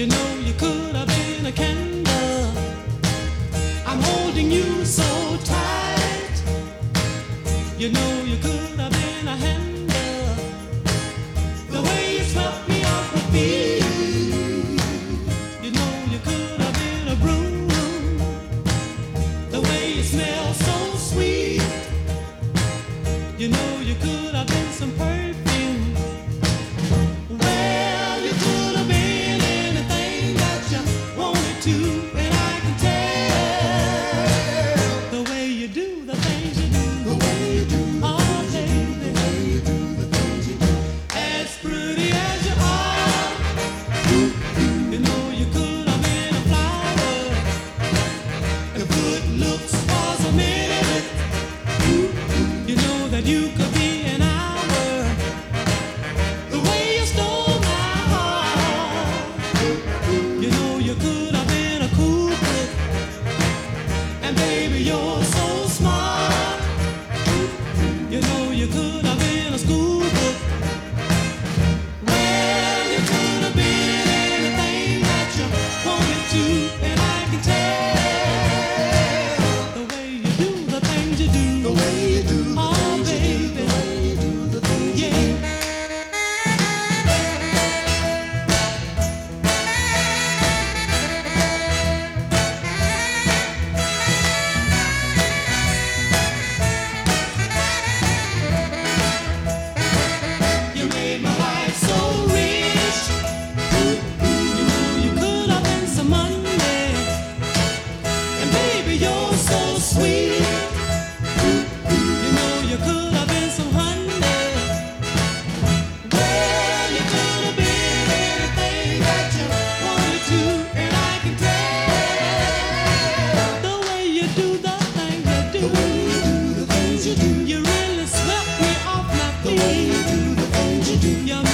You know you could have been a candle. I'm holding you so tight. You know you could have been a handle. The way you swept me off my feet. You know you could have been a broom. The way you smell so sweet. You know you could have been some perfume. Well, you could have been anything that you wanted to, and I can tell the way you do the things you do. The way you do the Oh, things you do, the baby, way you do the things you do. as pretty as you are, you know you could have been a flower. If good looks was a minute, you know that you could be an hour. The way you stole my heart, you know you could have been a cool book. And baby, you're so smart. You know you could have been a school book. Well, you could have been anything that you wanted to, and I can tell the way you do the things you do. The way you do the Oh, things you do, baby. the way you do the things you do. Yeah. You made my life so rich. You know you could have been some money. And baby, you're so sweet. You know you could have been some honey. Well, you could have been anything that you wanted to, and I can tell the way you do the things you do. The way you do the things you do. You really swept me off my The way you feet. do the things you do. You